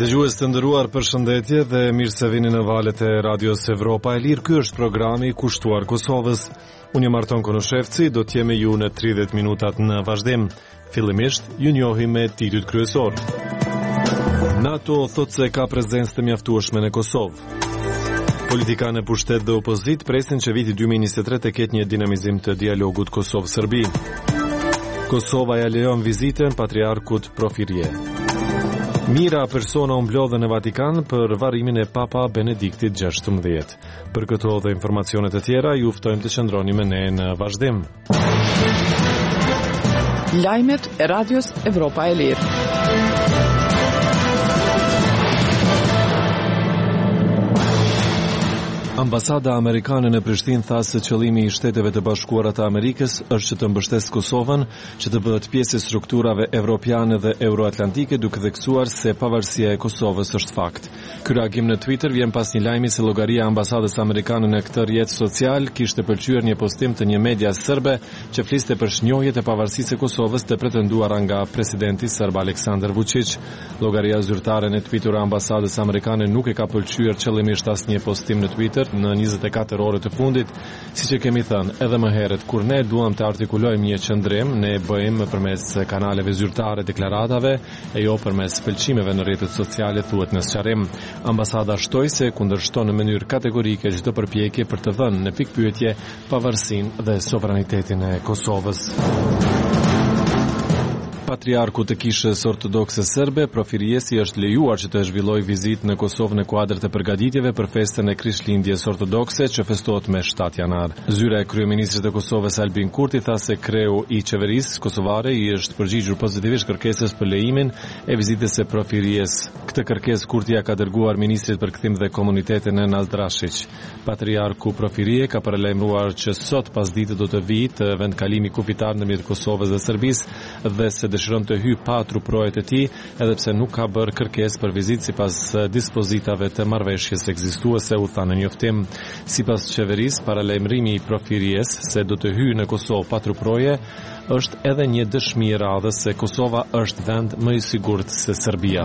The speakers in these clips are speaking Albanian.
Dëgjues të nderuar, përshëndetje dhe mirë se vini në valët e Radios Evropa e Lirë. Ky është programi i kushtuar Kosovës. Unë jam Arton Konoshevci, do të jemi ju në 30 minutat në vazhdim. Fillimisht, ju njohim me titujt kryesor. NATO thotë se ka prezencë të mjaftueshme në Kosovë. Politikanë e pushtet dhe opozit presin që viti 2023 të ketë një dinamizim të dialogut Kosovë-Serbi. Kosova ja lejon vizitën patriarkut Profirje. Mira persona u mblodhen në Vatikan për varrimin e Papa Benediktit XVI. Për këto dhe informacione të tjera, ju ftojmë të qëndroni me ne në vazhdim. Lajmet e Radios Evropa e Lirë. Ambasada amerikane në Prishtinë tha se qëllimi i Shteteve të Bashkuara të Amerikës është që të mbështesë Kosovën, që të bëhet pjesë e strukturave evropiane dhe euroatlantike, duke theksuar se pavarësia e Kosovës është fakt. Ky reagim në Twitter vjen pas një lajmi se llogaria e ambasadës amerikane në këtë rrjet social kishte pëlqyer një postim të një media serbe që fliste për shnjohjet e pavarësisë së Kosovës të pretenduara nga presidenti serb Aleksandar Vučić. Llogaria zyrtare në Twitter e ambasadës amerikane nuk e ka pëlqyer qëllimisht asnjë postim në Twitter në 24 orë të fundit, siç e kemi thënë edhe më herët, kur ne duam të artikulojmë një qëndrim, ne bëjmë përmes kanaleve zyrtare deklaratave e jo përmes pëlqimeve në rrjetet sociale, thuhet në sqarim. Ambasada shtoi se kundërshton në mënyrë kategorike çdo përpjekje për të vënë në pikpyetje pavarësinë dhe sovranitetin e Kosovës. Patriarku të Kishës Ortodokse Serbe, Profiriesi, është lejuar që të zhvillojë vizitë në Kosovë në kuadër të përgatitjeve për festën e Krishtlindjes Ortodokse që festohet me 7 janar. Zyra e kryeministrit të Kosovës Albin Kurti tha se kreu i qeverisë kosovare i është përgjigjur pozitivisht kërkesës për lejimin e vizitës së Profiries. Këtë kërkesë Kurti ja ka dërguar ministrit për kthim dhe komunitetin Nenad Drashić. Patriarku Profirie ka paralajmëruar që sot pasdite do të vijë të vendkalimi kufitar ndërmjet Kosovës dhe Serbisë dhe se dëshiron të hyjë pa truprojet e tij, edhe pse nuk ka bërë kërkesë për vizitë sipas dispozitave të marrëveshjes ekzistuese, u tha në njoftim. Sipas qeverisë, paralajmërimi i Profiries se do të hyjë në Kosovë pa truproje është edhe një dëshmi e radhës se Kosova është vend më i sigurt se Serbia.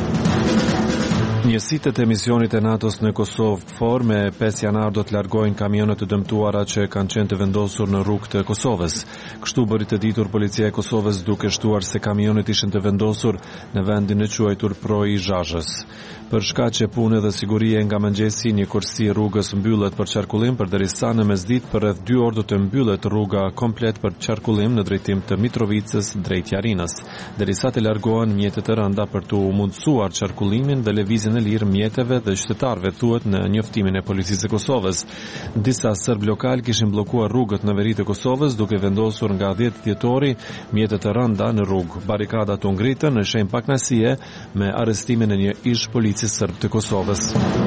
Njësitë e misionit e NATO-s në Kosovë KFOR me 5 janar do të largojnë kamionet të dëmtuara që kanë qenë të vendosur në rrugë të Kosovës. Kështu bëri të ditur policia e Kosovës duke shtuar se kamionet ishin të vendosur në vendin e quajtur Proi Zhazhës. Për shkaqe pune dhe sigurie nga mëngjesi, një kursi rrugës mbyllet për qarkullim, përderisa në mesditë për rreth 2 orë do të mbyllet rruga komplet për qarkullim në drejtim të Mitrovicës drejt Jarinës, derisa të largohen mjetet e rënda për të mundësuar qarkullimin dhe lëvizjen e lirë mjeteve dhe qytetarëve, thuhet në njoftimin e policisë së Kosovës. Disa serb lokal kishin bllokuar rrugët në veri të Kosovës duke vendosur nga 10 dhjetori mjetet e rënda në rrugë. Barikadat u ngritën në shenjë pakënaqësie me arrestimin e një ish policisë serb të Kosovës.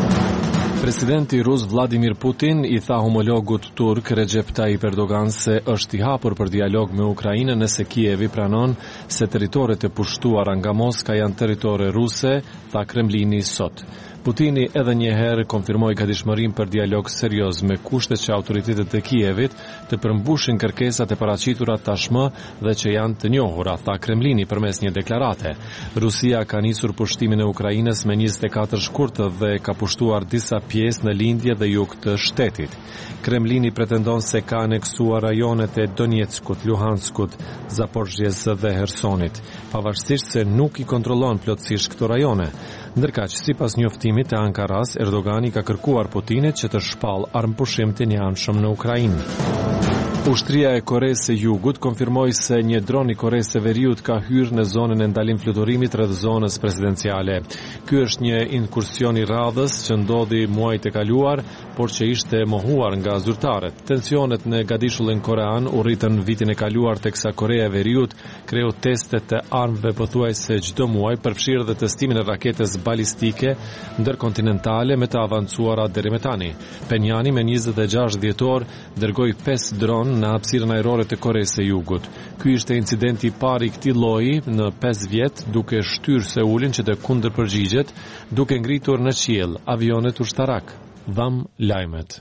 Presidenti rus Vladimir Putin i tha homologut turk Recep Tayyip Erdogan se është i hapur për dialog me Ukrainën nëse Kijevi pranon se territoret e pushtuara nga Moska janë territore ruse, tha Kremlini sot. Putini edhe një herë konfirmoi gatishmërinë për dialog serioz me kushtet që autoritetet e Kijevit të përmbushin kërkesat e paraqitura tashmë dhe që janë të njohura, tha Kremlini përmes një deklarate. Rusia ka nisur pushtimin e Ukrainës me 24 shkurt dhe ka pushtuar disa pjesë në lindje dhe jug të shtetit. Kremlini pretendon se ka aneksuar rajonet e Donetskut, Luhanskut, Zaporizhjes dhe Hersonit, pavarësisht se nuk i kontrollon plotësisht këto rajone. Ndërkaq, sipas njoftimit të Ankaras, Erdogani ka kërkuar Putinit që të shpall armëpushim të njëanshëm në Ukrainë. Ushtria e Koresë së Jugut konfirmoi se një dron i Koresë së Veriut ka hyrë në zonën e ndalim fluturimit rreth zonës presidenciale. Ky është një inkursion i radhës që ndodhi muajt e kaluar, por që ishte mohuar nga zyrtarët. Tensionet në Gadishullin korean u rritën vitin e kaluar teksa Korea e Veriut kreu teste të armëve pothuajse çdo muaj, përfshirë dhe testimin e raketës balistike ndërkontinentale me të avancuara deri më tani. Penjani me 26 dhjetor dërgoi 5 dron në hapësirën ajrore të Koresë së Jugut. Ky ishte incidenti i parë i këtij lloji në 5 vjet, duke shtyrë Seulin që të kundërpërgjigjet, duke ngritur në qiell avionet ushtarak. Dham lajmet.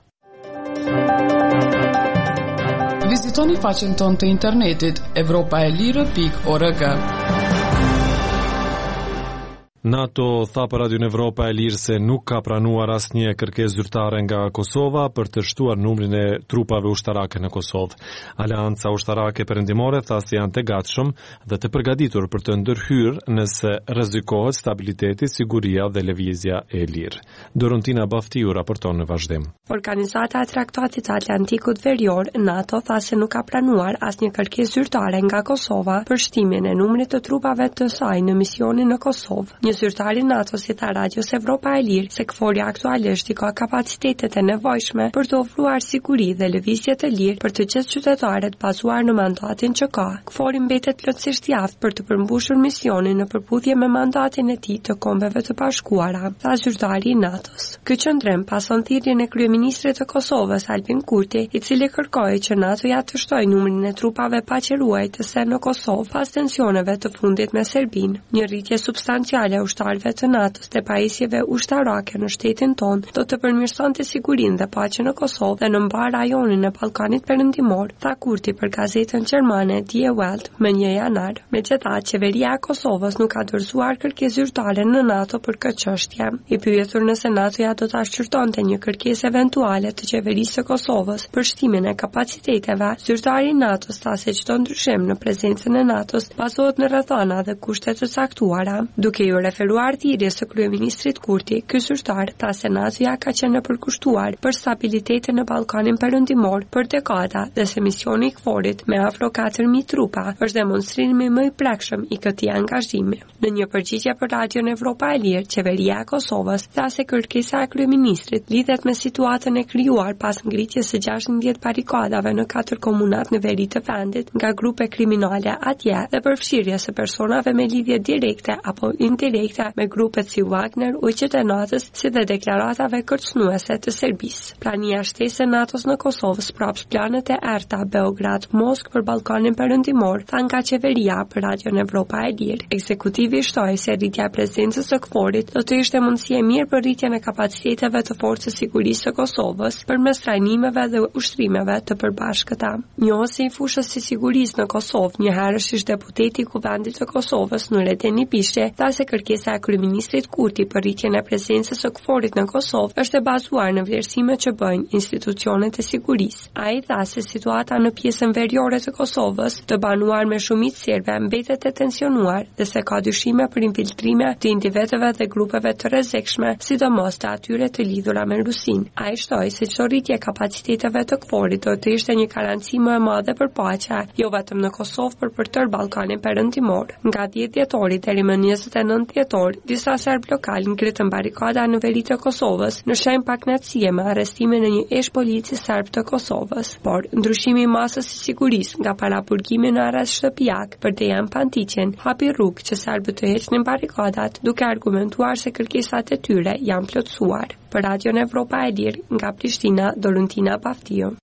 Vizitoni faqen tonë të internetit evropaelire.org. NATO tha për Radion Evropa e Lirë se nuk ka pranuar asnjë kërkesë zyrtare nga Kosova për të shtuar numrin e trupave ushtarake në Kosovë. Aleanca ushtarake perëndimore tha se janë të gatshëm dhe të përgatitur për të ndërhyrë nëse rrezikohet stabiliteti, siguria dhe lëvizja e lirë. Dorontina Baftiu raporton në vazhdim. Organizata e Traktatit të Atlantikut Verior, NATO, tha se nuk ka pranuar asnjë kërkesë zyrtare nga Kosova për shtimin e numrit të trupave të saj në misionin në Kosovë. Një zyrtar i NATO si tha Radios Evropa e Lirë se KFOR-i aktualisht i ka kapacitetet e nevojshme për të ofruar siguri dhe lëvizje të lirë për të gjithë qytetarët bazuar në mandatin që ka. KFOR-i mbetet plotësisht i aftë për të përmbushur misionin në përputhje me mandatin e tij të Kombeve të Bashkuara, tha zyrtari i NATO-s. Ky qëndrim pason thirrjen e kryeministrit të Kosovës Albin Kurti, i cili kërkoi që NATO ja të shtojë numrin e trupave paqëruajtëse në Kosovë pas tensioneve të fundit me Serbinë. Një rritje substanciale ushtarëve të NATO-s dhe pajisjeve ushtarake në shtetin tonë do të përmirësonte sigurinë dhe paqen në Kosovë dhe në mbar rajonin e Ballkanit Perëndimor, tha Kurti për gazetën gjermane Die Welt më 1 janar. Megjithatë, qeveria e Kosovës nuk ka dorëzuar kërkesë zyrtare në NATO për këtë çështje. I pyetur nëse NATO-ja do ta shqyrtonte një kërkesë eventuale të qeverisë së Kosovës për shtimin e kapaciteteve, zyrtari i NATO-s tha se çdo ndryshim në prezencën e NATO-s bazohet në rrethana dhe kushte të caktuara. Duke ju referuar thirrjes së kryeministrit Kurti, ky zyrtar tha se NATO-ja ka qenë e përkushtuar për stabilitetin në Ballkanin Perëndimor për dekada dhe se misioni i KFOR-it me afro 4000 trupa është demonstrimi më i prekshëm i këtij angazhimi. Në një përgjigje për Radion Evropa e Lirë, qeveria e Kosovës tha se kërkesa e kryeministrit lidhet me situatën e krijuar pas ngritjes së 16 barikadave në 4 komunat në veri të vendit nga grupe kriminale atje dhe përfshirjes së personave me lidhje direkte apo indirekte me grupet si Wagner, ujqet e NATO-s, si dhe deklaratave kërcënuese të Serbisë. Plania shtesë e NATO-s në Kosovë sprapsh planet e errta Beograd, Moskë për Ballkanin Perëndimor, tha nga qeveria për Radion Evropa e Lirë. Ekzekutivi shtoi se rritja e prezencës së KFOR-it do të ishte mundësi e mirë për rritjen e kapaciteteve të forcës sigurisë së Kosovës përmes trajnimeve dhe ushtrimeve të përbashkëta. Njohësi i fushës së sigurisë në Kosovë, një herësh ish deputeti i Kuvendit të Kosovës, Nurettin Ibishi, tha se kërkesa e kryeministrit Kurti për rritjen e prezencës së KFOR-it në Kosovë është e bazuar në vlerësimet që bëjnë institucionet e sigurisë. Ai tha se situata në pjesën veriore të Kosovës, të banuar me shumicë serbe, mbetet e tensionuar dhe se ka dyshime për infiltrime të individëve dhe grupeve të rrezikshme, sidomos të atyre të lidhura me Rusinë. Ai shtoi se çdo rritje kapациteteve të KFOR-it do të ishte një garanci më e madhe për paqe, jo vetëm në Kosovë, por për tërë Ballkanin Perëndimor. Nga 10 dhjetori deri më 29 dhjetor, disa serb lokal ngritën barikada në veri të Kosovës në shenjë pakënaqësie me arrestimin e një ish polici serb të Kosovës. Por ndryshimi i masës së sigurisë nga parapurgimi në arrest shtëpiak për Dejan Pantiqin hapi rrugë që serbët të heqnin barikadat, duke argumentuar se kërkesat e tyre janë plotësuar. Për Radion Evropa e Lirë, nga Prishtina, Dorontina Baftiu.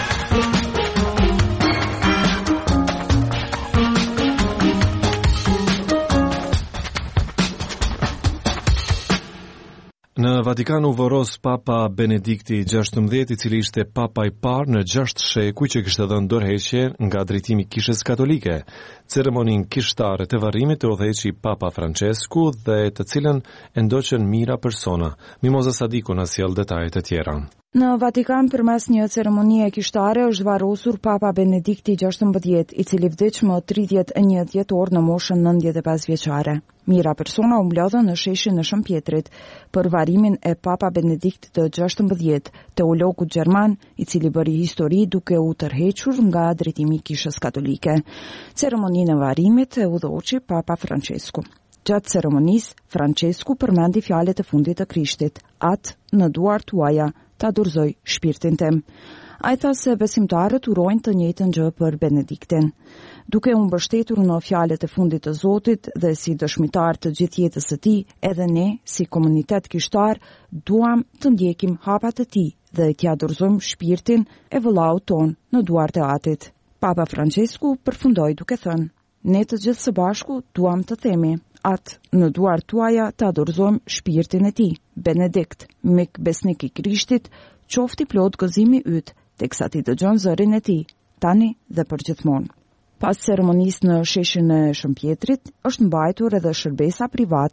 Në Vatikan u voros Papa Benedikti XVI, i cili ishte papa i parë në 6 sheku që kishte dhënë dorëheqje nga drejtimi i Kishës Katolike. Ceremoninë kishtare të varrimit të udhëheqi Papa Francesku dhe të cilën e ndoqën mijëra persona. Mimoza Sadiku na sjell detajet e tjera. Në Vatikan përmes një ceremonie kishtare është varrosur Papa Benedikti XVI, i cili vdiq më 31 dhjetor në moshën 95 vjeçare. Mijëra persona u mblodhën në sheshin e Shën Pjetrit për varrimin e Papa Benediktit të XVI, teologut gjerman, i cili bëri histori duke u tërhequr nga drejtimi i Kishës Katolike. Ceremoninë e varrimit e udhëhoqi Papa Francesku. Gjatë ceremonisë, Francesku përmendi fjalët e fundit të Krishtit: "Atë në duart tuaja ta dorëzoj shpirtin tim." Ai tha se besimtarët urojnë të njëjtën gjë për Benediktin. Duke u mbështetur në fjalët e fundit të Zotit dhe si dëshmitar të gjithë jetës së tij, edhe ne, si komunitet kishtar, duam të ndjekim hapat e tij dhe t'ia dorëzojmë shpirtin e vëllaut ton në duart e Atit. Papa Francesku përfundoi duke thënë: "Ne të gjithë së bashku duam të themi: atë në duart tuaja ta dorëzojmë shpirtin e tij. Benedikt, mik besnik i Krishtit, qofti plot gëzimi yt, teksa ti dëgjon zërin e tij, tani dhe përgjithmonë." Pas ceremonisë në sheshin e Shën Pjetrit, është mbajtur edhe shërbesa private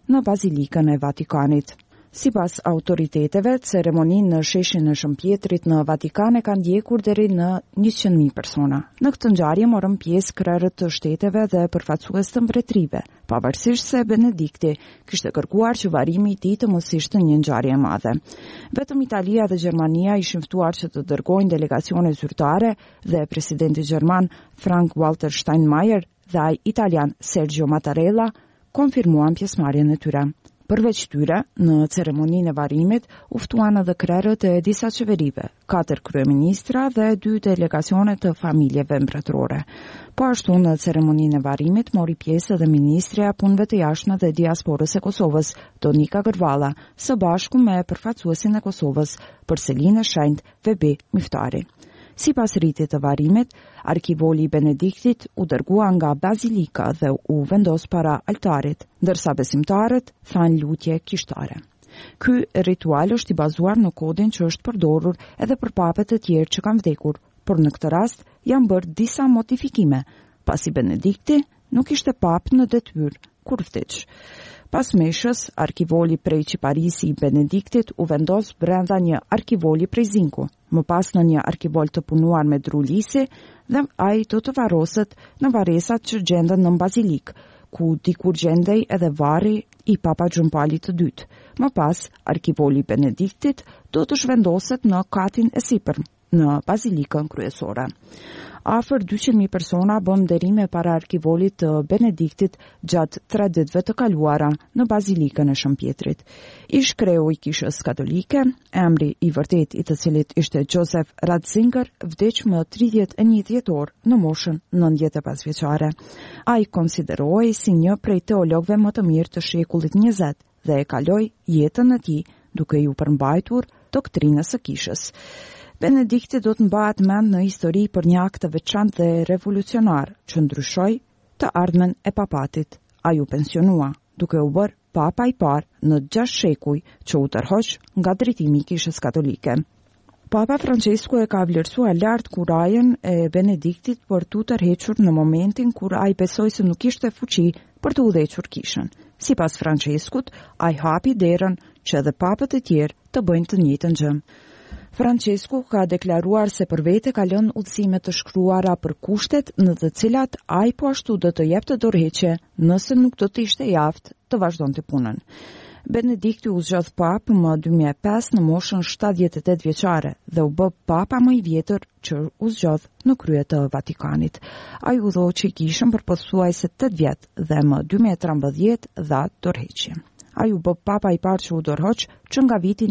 në Bazilikën e Vatikanit. Sipas autoriteteve, ceremoninë në sheshin e Shëmpjetrit në Vatikan e kanë ndjekur deri në 100.000 persona. Në këtë ngjarje morën pjesë krerët të shteteve dhe përfaqësues të mbretërive, pavarësisht se Benedikti kishte kërkuar që varimi i tij të mos ishte një ngjarje e madhe. Vetëm Italia dhe Gjermania ishin ftuar që të dërgojnë delegacione zyrtare dhe presidenti gjerman Frank-Walter Steinmeier dhe ai italian Sergio Mattarella konfirmuan pjesëmarrjen e tyre. Përveç tyre, në ceremoninë e varimit u ftuan edhe krerët e disa qeverive, 4 kryeministra dhe 2 delegacione të familjeve mbretërore. Po ashtu në ceremoninë e varimit mori pjesë edhe ministrja punëve të jashtme dhe diasporës e Kosovës, Donika Gërvalla, së bashku me përfaqësuesin e Kosovës, Përselin e Shenjtë Vebi Miftari. Sipas rritit të varimit, arkivoli i Benediktit u dërgua nga bazilika dhe u vendos para altarit, ndërsa besimtarët thanë lutje kishtare. Ky ritual është i bazuar në kodin që është përdorur edhe për papët e tjerë që kanë vdekur, por në këtë rast janë bërë disa modifikime, pasi Benedikti nuk ishte pap në detyrë kur vdiq. Pas meshës, arkivoli prej Çiparisi i Benediktit u vendos brenda një arkivoli prej Zinku, më pas në një arkivol të punuar me drulisi dhe ai do të varroset në varresat që gjenden në bazilik, ku dikur gjendej edhe varri i Papa Gjumpalit të dytë. Më pas, arkivoli i Benediktit do të zhvendoset në katin e sipërm, në bazilikën kryesore. Afër 200.000 persona bën nderime para arkivolit të Benediktit gjatë 3 ditëve të kaluara në Bazilikën e Shëmpjetrit. Ish kreu i Kishës Katolike, emri i vërtet i të cilit ishte Joseph Ratzinger, vdiq më 31 dhjetor në moshën 95 vjeçare. Ai konsiderohej si një prej teologëve më të mirë të shekullit 20 dhe e kaloi jetën e tij duke ju përmbajtur doktrinës së Kishës. Benedikti do të mbahet mend në histori për një akt të veçantë dhe revolucionar që ndryshoi të ardhmen e papatit. Ai u pensionua, duke u bërë papa i parë në 6 shekuj që u tërhoq nga drejtimi i Kishës Katolike. Papa Francesku e ka vlerësuar lart kurajën e Benediktit për t'u tërhequr në momentin kur ai besoi se nuk kishte fuqi për të udhëhequr Kishën. Sipas Franceskut, ai hapi derën që edhe papët e tjerë të bëjnë të njëjtën gjë. Francesku ka deklaruar se për vete ka lënë udhësime të shkruara për kushtet në të cilat ai po ashtu do të jepte dorëheqje nëse nuk do të ishte i aftë të vazhdonte punën. Benedikti u zgjodh pap më 2005 në moshën 78 vjeçare dhe u bë papa më i vjetër që u zgjodh në krye të Vatikanit. Ai udhëhoqi Kishën për pothuajse 8 vjet dhe më 2013 dha dorëheqje. Ai u bë papa i parë që u dorëhoq që nga viti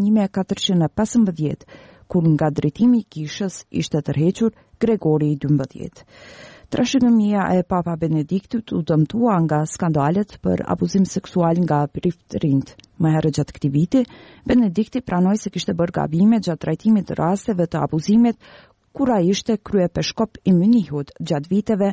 1415, kur nga drejtimi i Kishës ishte tërhequr Gregori i XII. Trashëgimia e Papa Benediktit u dëmtua nga skandalet për abuzim seksual nga priftërinjt. Më herët gjatë këtij viti, Benedikti pranoi se kishte bërë gabime gjatë trajtimit të rasteve të abuzimit kur ai ishte kryepeshkop i Mynihut gjatë viteve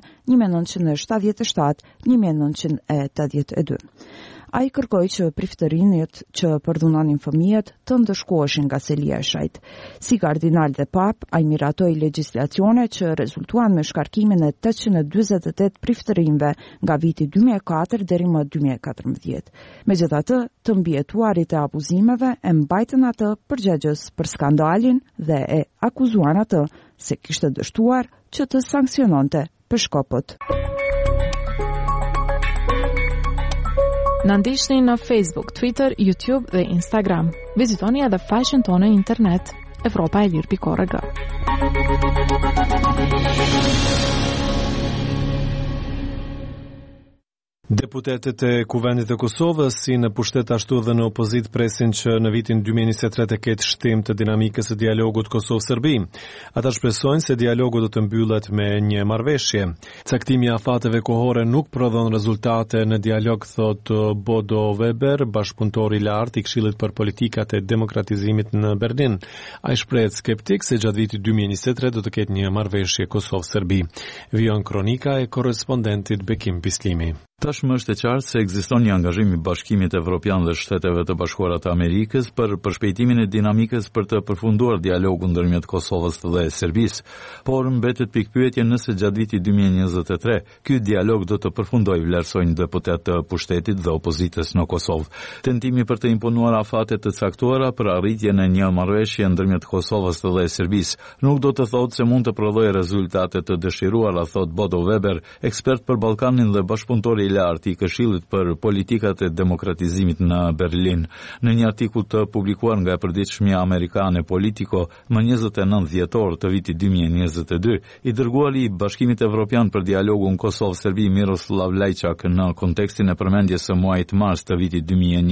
1977-1982. Ai kërkoi që priftërinjt që përdhunonin fëmijët të ndëshkoheshin nga selia e shajt. Si kardinal dhe pap, ai miratoi legjislacione që rezultuan me shkarkimin e 848 priftërinjve nga viti 2004 deri më 2014. Megjithatë, të mbijetuarit e abuzimeve e mbajtën atë përgjegjës për skandalin dhe e akuzuan atë se kishte dështuar që të sanksiononte peshkopët. Na ndiqni në Facebook, Twitter, YouTube dhe Instagram. Vizitoni edhe faqen tonë internet evropaelir.org. Deputetët e Kuvendit të Kosovës, si në pushtet ashtu dhe në opozit, presin që në vitin 2023 të ketë shtim të dinamikës së dialogut Kosovë-Serbi. Ata shpresojnë se dialogu do të mbyllet me një marrëveshje. Caktimi i afateve kohore nuk prodhon rezultate në dialog, thot Bodo Weber, bashkëpunëtor i lartë i Këshillit për Politikat e Demokratizimit në Berlin. Ai shprehet skeptik se gjatë vitit 2023 do të ketë një marrëveshje Kosovë-Serbi. Vijon kronika e korrespondentit Bekim Bislimi. Tashmë është e qartë se ekziston një angazhim i Bashkimit Evropian dhe Shteteve të Bashkuara të Amerikës për përshpejtimin e dinamikës për të përfunduar dialogun ndërmjet Kosovës dhe Serbisë, por mbetet pikpyetje nëse gjatë vitit 2023 ky dialog do të përfundojë, vlerësojnë deputet të pushtetit dhe opozitës në Kosovë. Tentimi për të imponuar afate të caktuara për arritjen e një marrëveshje ndërmjet Kosovës dhe Serbisë nuk do të thotë se mund të prodhojë rezultate të dëshiruara, thot Bodo Weber, ekspert për Ballkanin dhe bashkëpunëtori i lartë i Këshillit për politikat e demokratizimit në Berlin. Në një artikull të publikuar nga e përditshmja amerikane Politico më 29 dhjetor të vitit 2022, i dërguari i Bashkimit Evropian për dialogun Kosovë-Serbi Miroslav Lajçak në kontekstin e përmendjes së muajit mars të vitit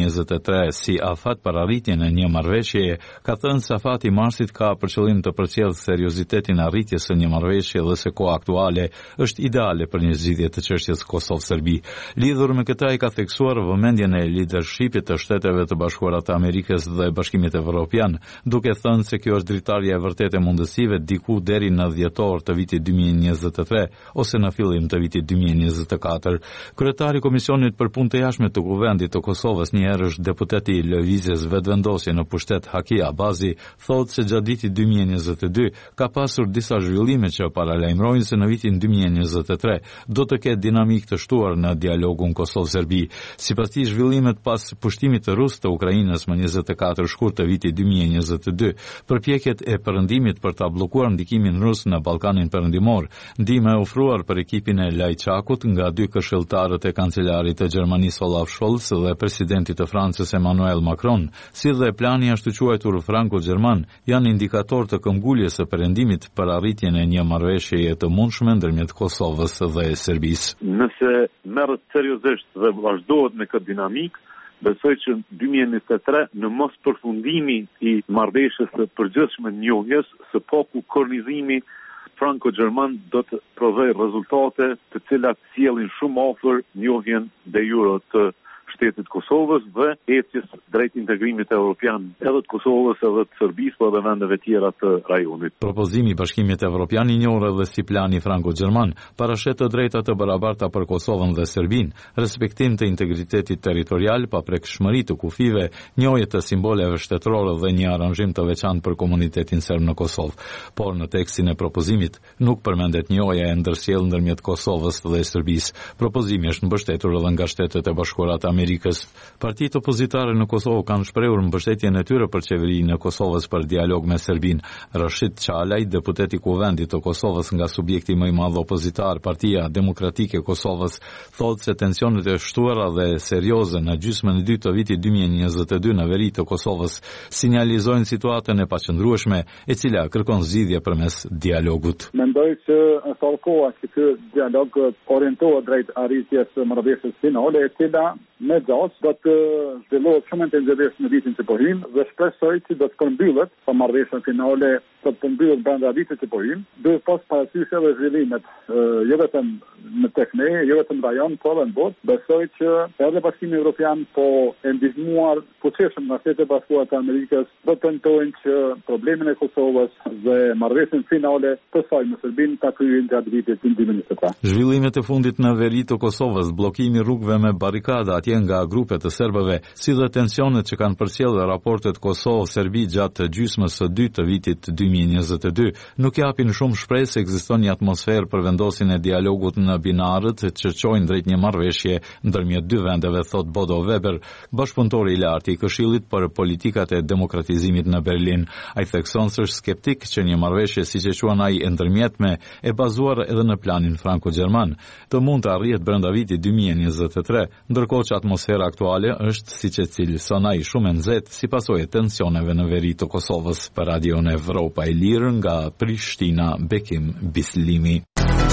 2023 si afat për arritjen e një marrëveshjeje, ka thënë se afati i marsit ka për qëllim të përcjellë seriozitetin e arritjes së një marrëveshje dhe se koha aktuale është ideale për një zgjidhje të çështjes Kosovë-Serbi. Lidhur me këta i ka theksuar vëmendjen e leadershipit të Shteteve të Bashkuara të Amerikës dhe Bashkimit Evropian, duke thënë se kjo është dritarja e vërtetë e mundësive diku deri në dhjetor të vitit 2023 ose në fillim të vitit 2024. Kryetari i Komisionit për Punë të Jashtme të Kuvendit të Kosovës, një herë është deputeti i lëvizjes vetëvendosje në pushtet Haki Abazi, thotë se gjatë vitit 2022 ka pasur disa zhvillime që paralajmërojnë se në vitin 2023 do të ketë dinamikë të shtuar në dialogun Kosovë-Serbi. Sipas tij, zhvillimet pas pushtimit të rus të Ukrainës më 24 shkurt të vitit 2022, përpjekjet e perëndimit për ta bllokuar ndikimin rus në Ballkanin Perëndimor, ndihma e ofruar për ekipin e Lajçakut nga dy këshilltarët e kancelarit të Gjermanisë Olaf Scholz dhe presidentit të Francës Emmanuel Macron, si dhe plani ashtu quajtur franko-gjerman, janë indikator të këmbguljes së perëndimit për arritjen e një marrëveshjeje të mundshme ndërmjet Kosovës dhe Serbisë. Nëse merret seriozisht dhe vazhdohet me këtë dinamik, besoj që 2023 në mos përfundimi i marrëveshjes së përgjithshme njohjes së paku kornizimi franko-gjerman do të prodhojë rezultate të cilat sjellin shumë afër njohjen de jure të shtetit Kosovës dhe ecjes drejt integrimit evropian edhe të Kosovës edhe të Serbisë por edhe vendeve tjera të rajonit. Propozimi i Bashkimit Evropian i njohur edhe si plani franko-gjerman parashet të drejta të barabarta për Kosovën dhe Serbinë, respektim të integritetit territorial, paprekshmëri të kufive, njohje të simboleve shtetërore dhe një aranzhim të veçantë për komunitetin serb në Kosovë. Por në tekstin e propozimit nuk përmendet njohja e ndërsjellë ndërmjet Kosovës dhe Serbisë. Propozimi është mbështetur edhe nga Shtetet e Bashkuara të Amerikës. Partitë opozitare në Kosovë kanë shprehur mbështetjen e tyre për qeverinë e Kosovës për dialog me Serbinë. Rashid Çalaj, deputet i Kuvendit të Kosovës nga subjekti më i madh opozitar, Partia Demokratike e Kosovës, thotë se tensionet e shtuara dhe serioze në gjysmën e dytë të vitit 2022 në veri të Kosovës sinjalizojnë situatën e paqëndrueshme, e cila kërkon zgjidhje përmes dialogut. Mendoj se është kohë që ky dialog orientohet drejt arritjes së marrëveshjes finale, e cila me gjatë do të zhvillohet shumë intensivisht në vitin që po hyn dhe shpresoj që do të përmbyllet pa marrëveshjen finale, do të përmbyllet brenda vitit që po hyn, duhet pas parasysh edhe zhvillimet jo vetëm në tek ne, jo vetëm rajon, por edhe në botë. Besoj që edhe Bashkimi Evropian po e ndihmuar fuqishëm nga Shtetet e Bashkuara të Amerikës do të tentojnë që problemin e Kosovës dhe marrëveshjen finale të saj me Serbinë ta kryejnë gjatë vitit 2023. Zhvillimet e fundit në veri të Kosovës, bllokimi rrugëve me barrikada atje nga grupet të serbëve, si dhe tensionet që kanë përcjellë raportet Kosovë-Serbi gjatë gjysmës së dytë të vitit 2022, nuk japin shumë shpresë se ekziston një atmosferë për vendosjen e dialogut në binarët që çojnë drejt një marrëveshje ndërmjet dy vendeve, thot Bodo Weber, bashkëpunëtori i lartë i Këshillit për politikat e demokratizimit në Berlin. Ai thekson se është skeptik që një marrëveshje siç e quan ai e ndërmjetme, e bazuar edhe në planin franko-gjerman, të mund të arrihet brenda vitit 2023, ndërkohë që atmosfera aktuale është, siç e cilëson ai, shumë e nxehtë si pasojë e tensioneve në veri të Kosovës. Për Radion Evropa e Lirë nga Prishtina, Bekim Bislimi.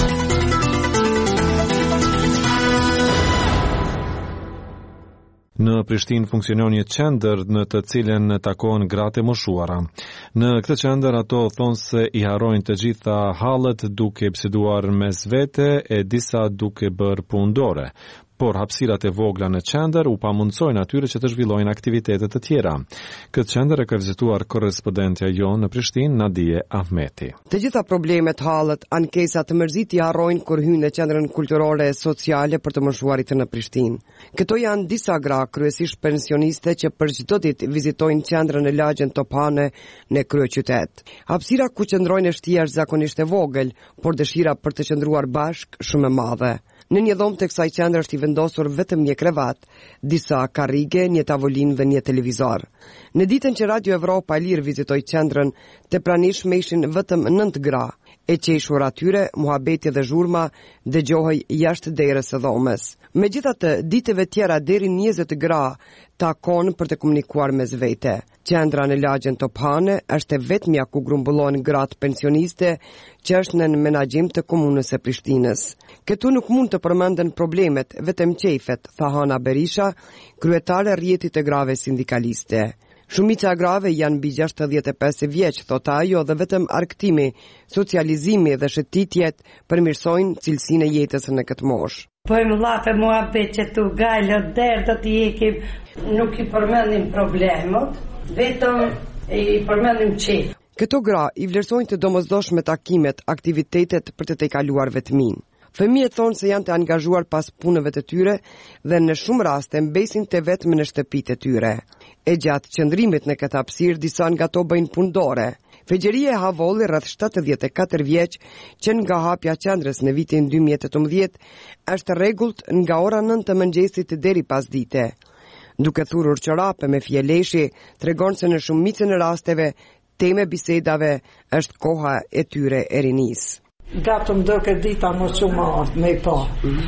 Në Prishtinë funksionon një qendër në të cilën takohen gratë e moshuara. Në këtë qendër ato thonë se i harrojnë të gjitha hallet duke biseduar mes vete e disa duke bërë punë dore. por hapësirat e vogla në qendër u pamundsojnë atyre që të zhvillojnë aktivitete të tjera. Këtë qendër e ka vizituar korrespondentja jonë në Prishtinë, Nadije Ahmeti. Të gjitha problemet, hallet, ankesat të mërzit i harrojnë kur hynë në qendrën kulturore e sociale për të moshuarit në Prishtinë. Këto janë disa gra, kryesisht pensioniste, që për çdo ditë vizitojnë qendrën e lagjën Topane në kryeqytet. Hapësira ku qëndrojnë është jashtëzakonisht e vogël, por dëshira për të qëndruar bashk shumë e madhe. Në një dhomë të kësaj qendre është i vendosur vetëm një krevat, disa karrige, një tavolinë dhe një televizor. Në ditën që Radio Evropa e Lirë vizitoi qendrën, të pranishme ishin vetëm 9 gra. E qeshur atyre, muhabeti dhe zhurma dëgjohej jashtë derës së dhomës. Megjithatë, ditëve tjera deri 20 gra takon për të komunikuar mes vete. Qendra në lagjën Topane është e vetmja ku grumbullohen gratë pensioniste që është në menaxhim të komunës së Prishtinës. Këtu nuk mund të përmenden problemet, vetëm qefet, tha Hana Berisha, kryetare e rrjetit të grave sindikaliste. Shumica grave janë mbi 65 vjeç, thot ajo, dhe vetëm argëtimi, socializimi dhe shëtitjet përmirësojnë cilësinë e jetës në këtë moshë. Po e më lape muhabet që tu gajlë derë do t'i jekim, nuk i përmendim problemot, vetëm i përmendim qef. Këto gra i vlerësojnë të domosdoshme takimet, aktivitetet për të kaluar vetmin. Fëmijët thonë se janë të angazhuar pas punëve të tyre dhe në shumë raste mbesin të vetëm në shtëpitë e tyre. E gjatë qëndrimit në këtë hapësirë, disa nga to bëjnë pundore. Fegjeria e Havolli, rreth 74 vjeç, që nga hapja qendrës në vitin 2018, është rregullt nga ora 9 të mëngjesit deri pas dite. Duke thurur çorape me fjeleshi, tregon se në shumicën e rasteve, teme bisedave është koha e tyre e rinisë. Gatëm doke dita më që më artë me i pa.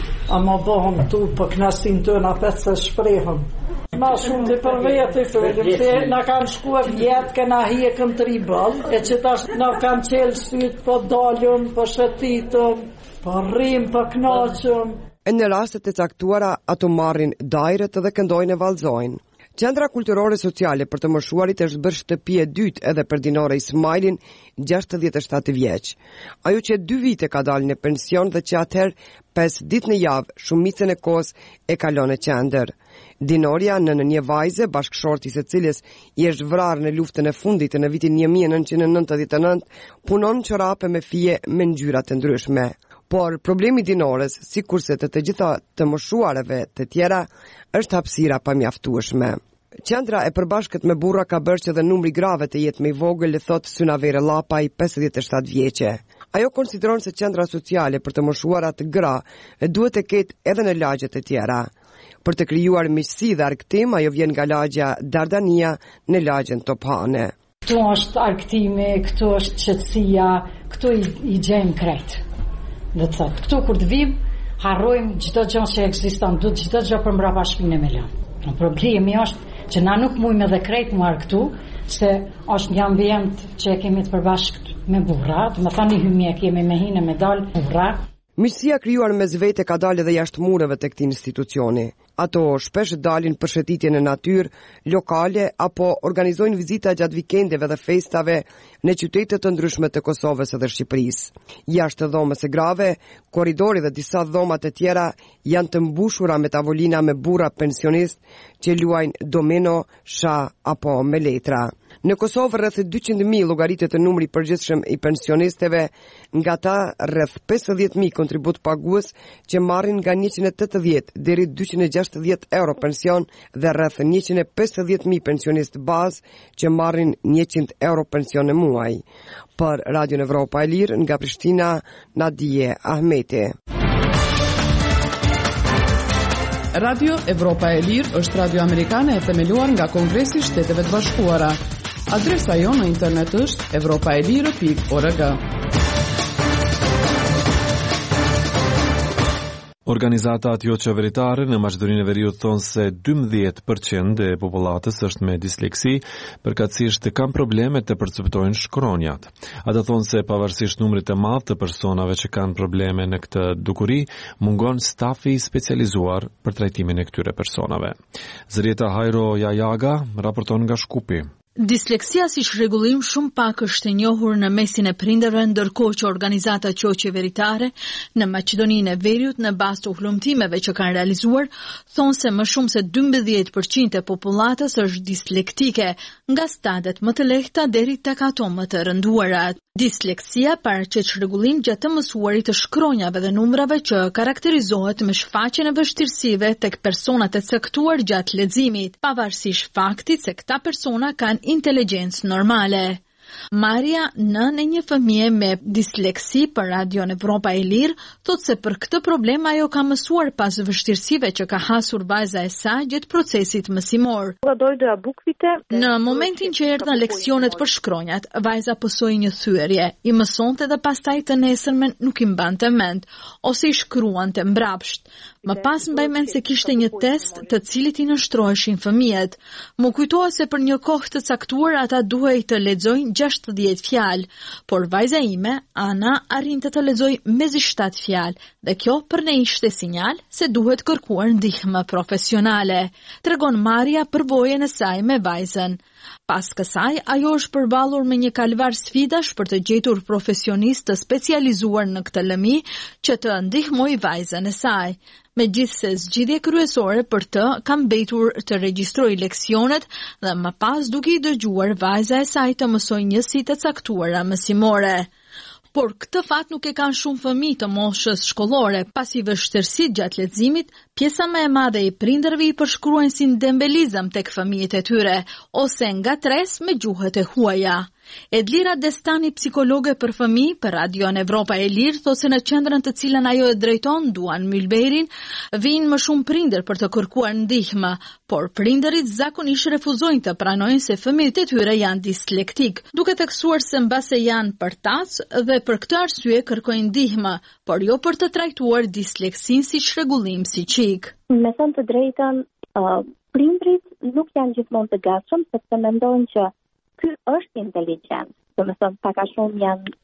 A më bohëm tu për knasin të në petë se shprehëm. Ma shumë të për vetë i fëllim, se në kanë shkua vjetë, këna hiekëm të ribëll, e që tash në kanë qelë sytë, po dalëm, po shëtitëm, po rrim, po knaqëm. E në rastet e caktuara, ato marrin dajret dhe këndojnë e valzojnë. Qendra kulturore sociale për të moshuarit është bërë shtëpi e dytë edhe për Dinore Ismailin, 67 vjeç. Ajo që 2 vite ka dalë në pension dhe që atëherë 5 ditë në javë shumicën e kohës e kalon në qendër. Dinoria, në një vajze, bashkëshorti së cilës i është vrarë në luftën e fundit në vitin 1999, punon çorape me fije me ngjyra të ndryshme. Por problemi Dinores, sikurse të gjitha të moshuareve të tjera, është hapësira pamjaftueshme. Qendra e përbashkët me burra ka bërë që dhe numri grave të jetë më i vogël, thot Synavere Llapaj, 57 vjeçe. Ajo konsideron se qendra sociale për të moshuarat gra duhet të ketë edhe në lagjet e tjera. Për të krijuar miqësi dhe argëtim, ajo vjen nga lagja Dardania në lagjen Topane. Këtu është argëtimi, këtu është qetësia, këtu i gjejmë krejt. Dhe të thotë, këtu kur të vim, harrojmë çdo gjë që ekziston, duhet çdo gjë për mbrapa shpinën e me lënë. Problemi është që na nuk mujmë edhe krejt marr këtu, se është një ambient që e kemi të përbashkët me burra, do të thani hymje kemi me hinë me dal burra. Miqësia krijuar mes vete ka dalë edhe jashtë mureve të këtij institucioni. Ato shpesh dalin për shëtitje në natyrë, lokale apo organizojnë vizita gjatë vikendeve dhe festave në qytete të ndryshme të Kosovës dhe Shqipërisë. Jashtë dhomës së grave, korridori dhe disa dhoma të tjera janë të mbushura me tavolina me burra pensionist që luajnë domino, sha apo me letra. Në Kosovë rreth 200.000 llogaritet e numri përgjithshëm i pensionisteve, nga ta rreth 50.000 kontribut pagues që marrin nga 180 deri 260 euro pension dhe rreth 150.000 pensionist bazë që marrin 100 euro pension në muaj. Për Radio Evropa e Lirë nga Prishtina, Nadije Ahmeti. Radio Evropa e Lirë është radio amerikane e themeluar nga Kongresi i Shteteve të Bashkuara. Adresa jonë në internet është evropaelire.org. Organizatat jo qeveritare në Maqedoninë e Veriut thonë se 12% e popullatës është me disleksi, përkatësisht kanë probleme të perceptojnë shkronjat. Ata thonë se pavarësisht numrit të madh të personave që kanë probleme në këtë dukuri, mungon stafi specializuar për trajtimin e këtyre personave. Zërieta Hajro Jajaga raporton nga Shkupi. Disleksia si shregullim shumë pak është e njohur në mesin e prindërve, ndërkohë që organizata qeveritare në Maqedoninë e Veriut në bazë të ullumtimeve që kanë realizuar, thonë se më shumë se 12% e popullatës është dislektike, nga stadet më të lehta deri tek ato më të rënduara. Disleksia paraqet shregullim gjatë të mësuarit të shkronjave dhe numrave që karakterizohet me shfaqjen e vështirësive tek personat e caktuar gjatë leximit, pavarësisht faktit se këta persona kanë inteligjencë normale. Maria, nën e një fëmije me disleksi për Radion Evropa e Lirë, thot se për këtë problem ajo ka mësuar pas vështirësive që ka hasur vajza e saj gjatë procesit mësimor. Në momentin që erdhën leksionet për shkronjat, vajza pësoi një thyerje, i mësonte dhe pastaj të nesërmen nuk i mbante mend, ose i shkruante mbrapsht. Më pas mbaj mend se kishte një test të cilit i nështroheshin fëmijët. Më kujtohet se për një kohë të caktuar ata duhej të lexojnë 60 fjalë, por vajza ime, Ana, arrinte të lexojë mezi 7 fjalë, dhe kjo për ne ishte sinjal se duhet kërkuar ndihmë profesionale. Tregon Maria përvojën e saj me vajzën. Pas kësaj, ajo është përballur me një kalvar sfidash për të gjetur profesionist të specializuar në këtë lëmi që të ndihmoj vajzën e saj. Megjithse zgjidhje kryesore për të ka mbetur të regjistroj leksionet dhe më pas duke i dëgjuar vajza e saj të mësoj njësi të caktuara mësimore. Por këtë fat nuk e kanë shumë fëmijë të moshës shkollore, pasi vështirësitë gjatë leximit, pjesa më e madhe e prindërve i përshkruajnë si dembelizëm tek fëmijët e tyre, ose ngatres me gjuhët e huaja. Edlira Destani, psikologe për fëmijë për Radion Evropa e Lirë, thosë se në qendrën të cilën ajo e drejton, Duan Mylberin, vinë më shumë prindër për të kërkuar ndihmë, por prindërit zakonisht refuzojnë të pranojnë se fëmijët e tyre janë dislektik, duke theksuar se mbase janë përtac dhe për këtë arsye kërkojnë ndihmë, por jo për të trajtuar disleksin si shregullim psiqik. Me thënë të drejtën, prindrit nuk janë gjithmonë të gatshëm, sepse mendojnë që ky është inteligjent. Domethënë pak a shumë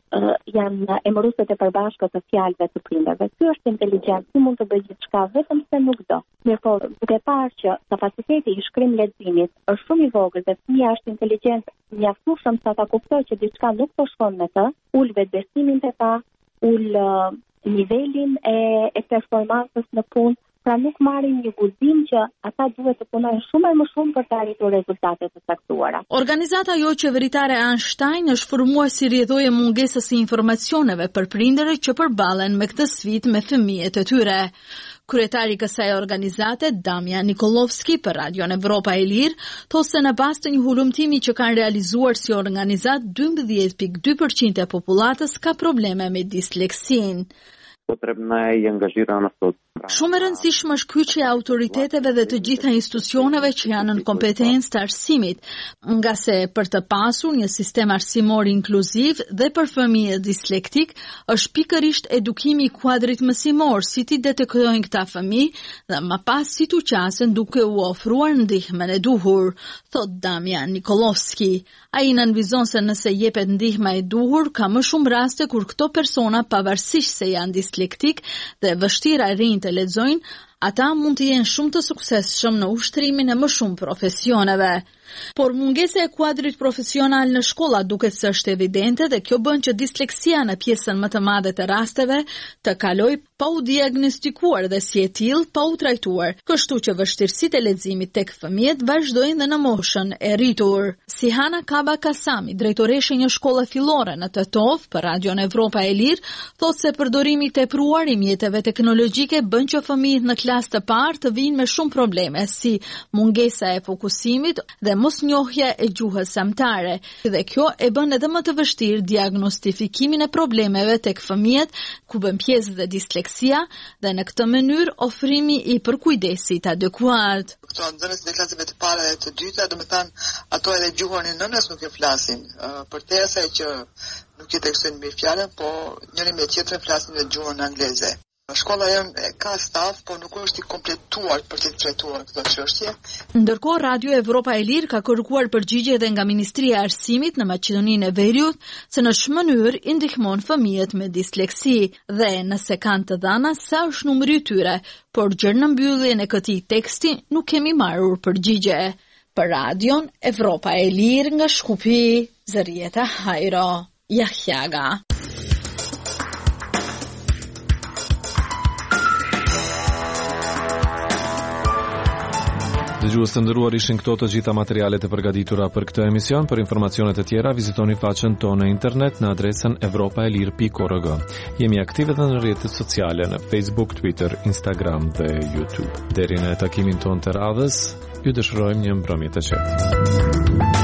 janë emërueset e përbashkët të fjalëve të prindërve. Ky është inteligjent, si mund të bëjë diçka vetëm se nuk do. Mirëpo, duke parë që kapaciteti i shkrim leximit është shumë i vogël dhe fëmia është inteligjent, mjaftueshëm sa ta kuptojë që diçka nuk po shkon me të, ul vetbesimin te ta, ul nivelin e performancës në punë. Pra nuk marrin një guzim që ata duhet të punojnë shumë e më shumë për të arritur rezultate të caktuara. Organizata qeveritare Einstein është formuar si rrjedhojë mungesës së informacioneve për prindërit që përballen me këtë sfidë me fëmijët e tyre. Kryetari i kësaj organizate, Damian Nikolovski për Radion Evropa e Lirë, thosë se në bazë të një ullumtimi që kanë realizuar si organizat, 12.2% e popullatës ka probleme me disleksin. Shumë e rëndësishme është kyçja e autoriteteve dhe të gjitha institucioneve që janë në kompetencë të arsimit, nga se për të pasur një sistem arsimor inkluziv dhe për fëmijët dislektik është pikërisht edukimi i kuadrit mësimor, si ti detektojnë këta fëmijë dhe më pas si t'u qasen duke u ofruar ndihmën e duhur, thot Damian Nikolovski. Ai nënvizon se nëse jepet ndihma e duhur, ka më shumë raste kur këto persona pavarësisht se janë dislektik dhe vështirë arrin të lexojnë, ata mund të jenë shumë të suksesshëm në ushtrimin e më shumë profesioneve. Por mungesa e kuadrit profesional në shkolla duket se është evidente dhe kjo bën që disleksia në pjesën më të madhe të rasteve të kalojë pa u diagnostikuar dhe si e tillë pa u trajtuar, kështu që vështirësitë e leximit tek fëmijët vazhdojnë dhe në moshën e rritur. Si Hana Kaba Kasami, drejtoreshe një shkolle fillore në Tetov për Radion Evropa e Lirë, thotë se përdorimi i tepruar i mjeteve teknologjike bën që fëmijët në klasë të parë të vinë me shumë probleme, si mungesa e fokusimit dhe mosnjohja e gjuhës samtare, dhe kjo e bën edhe më të vështirë diagnostifikimin e problemeve tek fëmijët ku bën pjesë dhe disleksia dhe në këtë mënyrë ofrimi i përkujdesit adekuat. Këto nxënës në klasave të para dhe të dyta, domethënë ato edhe gjuhën e nënës nuk e flasin, përtesa që nuk i tekstojnë me fjalën, po njëri me tjetrën flasin me gjuhën angleze. Shkolla jonë ka staf, po nuk është i kompletuar për të trajtuar këtë çështje. Ndërkohë, Radio Evropa e Lirë ka kërkuar përgjigje edhe nga Ministria e Arsimit në Maqedoninë e Veriut se në çmë mënyrë i ndihmon fëmijët me disleksi dhe nëse kanë të dhëna sa është numri i tyre, por gjërë në mbylljen e këtij teksti nuk kemi marrur përgjigje. Për radion Evropa e Lirë nga Shkupi, Zërieta Hajro, Jahjaga. Dëgjues të nderuar, ishin këto të gjitha materialet e përgatitura për këtë emision. Për informacionet e tjera vizitoni faqen tonë në internet në adresën evropaelir.org. Jemi aktive edhe në rrjetet sociale në Facebook, Twitter, Instagram dhe YouTube. Deri në takimin tonë të radhës, ju dëshirojmë një mbrëmje të qetë.